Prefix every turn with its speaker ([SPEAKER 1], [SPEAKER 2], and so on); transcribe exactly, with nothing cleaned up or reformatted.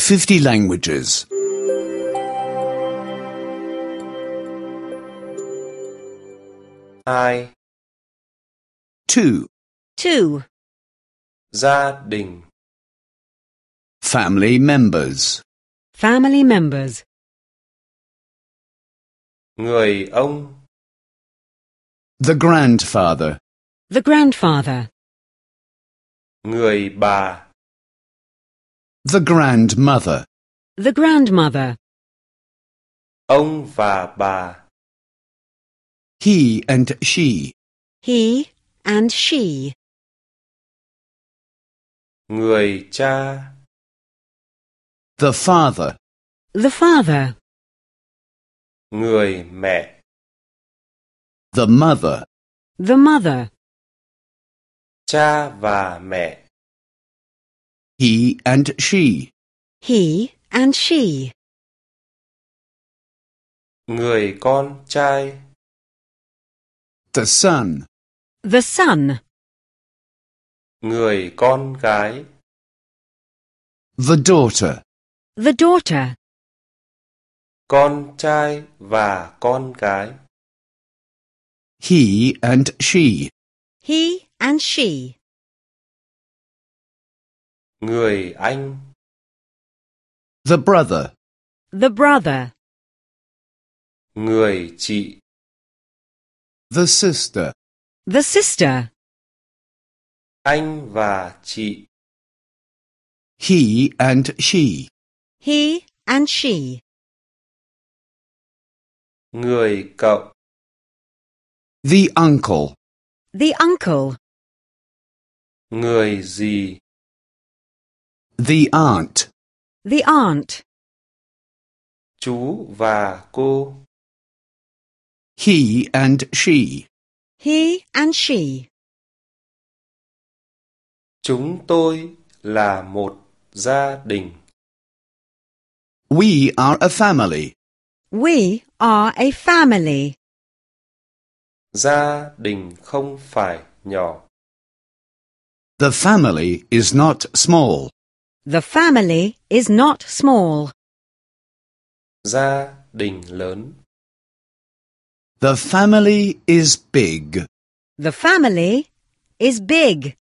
[SPEAKER 1] fifty languages.
[SPEAKER 2] Hai.
[SPEAKER 1] Two.
[SPEAKER 3] Two.
[SPEAKER 2] Gia đình.
[SPEAKER 1] Family members.
[SPEAKER 3] Family members.
[SPEAKER 2] Người ông.
[SPEAKER 1] The grandfather.
[SPEAKER 3] The grandfather.
[SPEAKER 2] Người bà.
[SPEAKER 1] The grandmother.
[SPEAKER 3] The grandmother.
[SPEAKER 2] Ông và bà.
[SPEAKER 1] He and she.
[SPEAKER 3] He and she.
[SPEAKER 2] Người cha.
[SPEAKER 1] The father.
[SPEAKER 3] The father.
[SPEAKER 2] Người mẹ.
[SPEAKER 1] The mother.
[SPEAKER 3] The mother.
[SPEAKER 2] Cha và mẹ.
[SPEAKER 1] He and she.
[SPEAKER 3] He and she.
[SPEAKER 2] Người con trai.
[SPEAKER 1] The son.
[SPEAKER 3] The son.
[SPEAKER 2] Người con gái.
[SPEAKER 1] The daughter.
[SPEAKER 3] The daughter.
[SPEAKER 2] Con trai và con gái.
[SPEAKER 1] He and she.
[SPEAKER 3] He and she.
[SPEAKER 2] Người anh.
[SPEAKER 1] The brother.
[SPEAKER 3] The brother.
[SPEAKER 2] Người chị.
[SPEAKER 1] The sister.
[SPEAKER 3] The sister.
[SPEAKER 2] Anh và chị.
[SPEAKER 1] He and she.
[SPEAKER 3] He and she.
[SPEAKER 2] Người cậu.
[SPEAKER 1] The uncle.
[SPEAKER 3] The uncle.
[SPEAKER 2] Người dì.
[SPEAKER 1] The aunt.
[SPEAKER 3] The aunt.
[SPEAKER 2] Chú và cô.
[SPEAKER 1] He and she.
[SPEAKER 3] He and she.
[SPEAKER 2] Chúng tôi là một gia đình.
[SPEAKER 1] We are a family.
[SPEAKER 3] We are a family.
[SPEAKER 2] Gia đình không phải nhỏ.
[SPEAKER 1] The family is not small.
[SPEAKER 3] The family is not small.
[SPEAKER 2] Gia đình lớn.
[SPEAKER 1] The family is big.
[SPEAKER 3] The family is big.